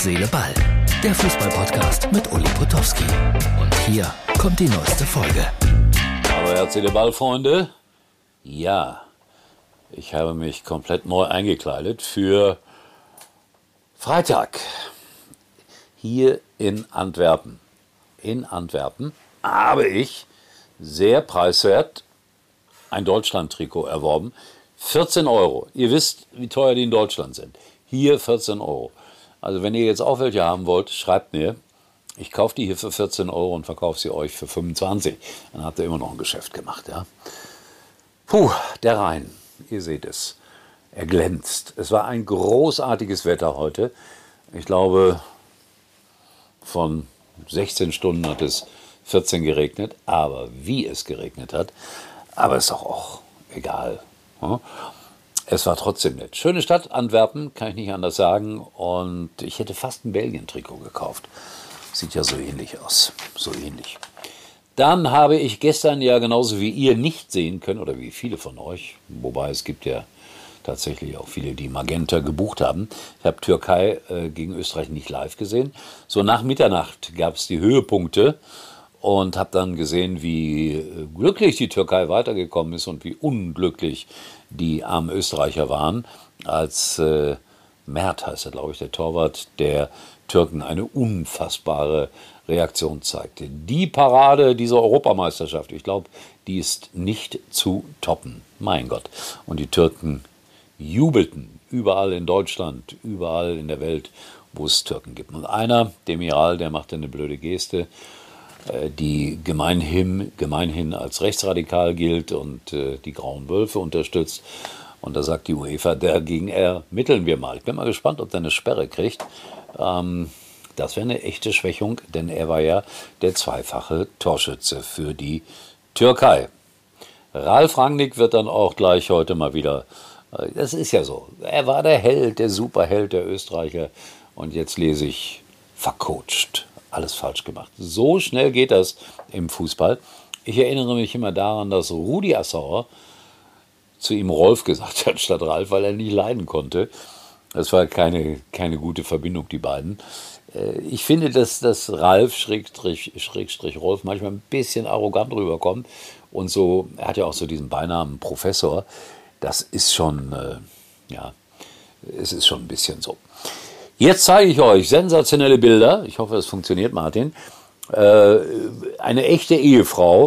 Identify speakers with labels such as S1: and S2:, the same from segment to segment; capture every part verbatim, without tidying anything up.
S1: Herz, Seele, Ball. Der Fußball-Podcast mit Uli Potowski. Und hier kommt die neueste Folge.
S2: Hallo Herz, Seele, Ball, Freunde. Ja, ich habe mich komplett neu eingekleidet für Freitag. Hier in Antwerpen. In Antwerpen habe ich sehr preiswert ein Deutschland-Trikot erworben. vierzehn Euro. Ihr wisst, wie teuer die in Deutschland sind. Hier vierzehn Euro. Also wenn ihr jetzt auch welche haben wollt, schreibt mir. Ich kaufe die hier für vierzehn Euro und verkaufe sie euch für fünfundzwanzig. Dann habt ihr immer noch ein Geschäft gemacht. Ja? Puh, der Rhein. Ihr seht es. Er glänzt. Es war ein großartiges Wetter heute. Ich glaube, von sechzehn Stunden hat es vierzehn geregnet. Aber wie es geregnet hat, aber ist doch auch egal. Ja? Es war trotzdem nett. Schöne Stadt, Antwerpen, kann ich nicht anders sagen. Und ich hätte fast ein Belgien-Trikot gekauft. Sieht ja so ähnlich aus. So ähnlich. Dann habe ich gestern ja genauso wie ihr nicht sehen können, oder wie viele von euch, wobei es gibt ja tatsächlich auch viele, die Magenta gebucht haben. Ich habe Türkei äh, gegen Österreich nicht live gesehen. So nach Mitternacht gab es die Höhepunkte und habe dann gesehen, wie glücklich die Türkei weitergekommen ist und wie unglücklich die armen Österreicher waren, als äh, Mert, heißt er, glaube ich, der Torwart der Türken, eine unfassbare Reaktion zeigte. Die Parade dieser Europameisterschaft, ich glaube, die ist nicht zu toppen. Mein Gott. Und die Türken jubelten überall in Deutschland, überall in der Welt, wo es Türken gibt. Und einer, Demiral, der machte eine blöde Geste, die gemeinhin, gemeinhin als rechtsradikal gilt und äh, die Grauen Wölfe unterstützt. Und da sagt die UEFA, dagegen ermitteln wir mal. Ich bin mal gespannt, ob der eine Sperre kriegt. Ähm, das wäre eine echte Schwächung, denn er war ja der zweifache Torschütze für die Türkei. Ralf Rangnick wird dann auch gleich heute mal wieder, äh, das ist ja so, er war der Held, der Superheld der Österreicher. Und jetzt lese ich, vercoacht. Alles falsch gemacht. So schnell geht das im Fußball. Ich erinnere mich immer daran, dass Rudi Assauer zu ihm Rolf gesagt hat statt Ralf, weil er nicht leiden konnte. Das war keine, keine gute Verbindung, die beiden. Ich finde, dass das Ralf Schrägstrich, Schrägstrich Rolf manchmal ein bisschen arrogant rüberkommt. Und so, er hat ja auch so diesen Beinamen Professor. Das ist schon, äh, ja, es ist schon ein bisschen so. Jetzt zeige ich euch sensationelle Bilder. Ich hoffe, es funktioniert, Martin. Äh, eine echte Ehefrau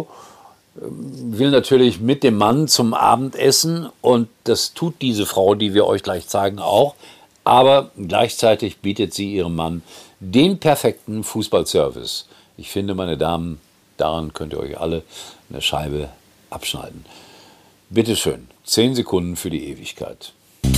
S2: will natürlich mit dem Mann zum Abendessen und das tut diese Frau, die wir euch gleich zeigen, auch. Aber gleichzeitig bietet sie ihrem Mann den perfekten Fußballservice. Ich finde, meine Damen, daran könnt ihr euch alle eine Scheibe abschneiden. Bitte schön, zehn Sekunden für die Ewigkeit.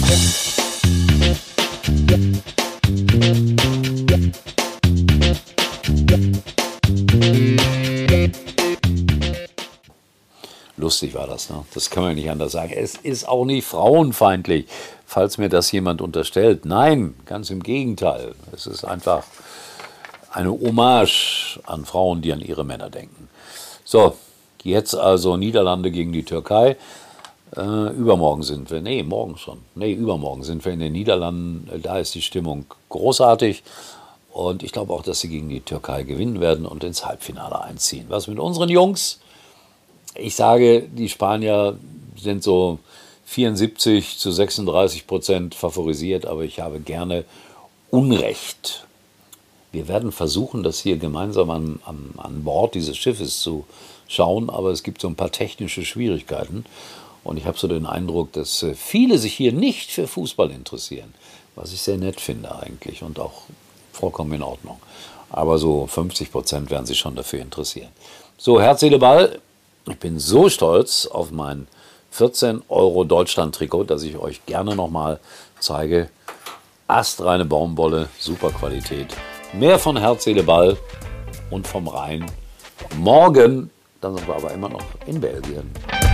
S2: Lustig war das, ne? Das kann man nicht anders sagen. Es ist auch nicht frauenfeindlich, falls mir das jemand unterstellt. Nein, ganz im Gegenteil. Es ist einfach eine Hommage an Frauen, die an ihre Männer denken. So, jetzt also Niederlande gegen die Türkei. Äh, übermorgen sind wir, nee, morgen schon, nee, übermorgen sind wir in den Niederlanden, da ist die Stimmung großartig und ich glaube auch, dass sie gegen die Türkei gewinnen werden und ins Halbfinale einziehen. Was mit unseren Jungs? Ich sage, die Spanier sind so vierundsiebzig zu sechsunddreißig Prozent favorisiert, aber ich habe gerne Unrecht. Wir werden versuchen, das hier gemeinsam an, an, an Bord dieses Schiffes zu schauen, aber es gibt so ein paar technische Schwierigkeiten. Und ich habe so den Eindruck, dass viele sich hier nicht für Fußball interessieren, was ich sehr nett finde eigentlich und auch vollkommen in Ordnung. Aber so fünfzig Prozent werden sich schon dafür interessieren. So, Herz, Seele, Ball. Ich bin so stolz auf mein vierzehn Euro Deutschland-Trikot, dass ich euch gerne nochmal zeige. Astreine Baumwolle, super Qualität. Mehr von Herz, Seele, Ball und vom Rhein. Morgen, dann sind wir aber immer noch in Belgien.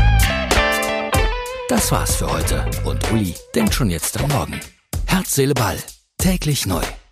S1: Das war's für heute und Uli denkt schon jetzt am Morgen. Herz, Seele, Ball. Täglich neu.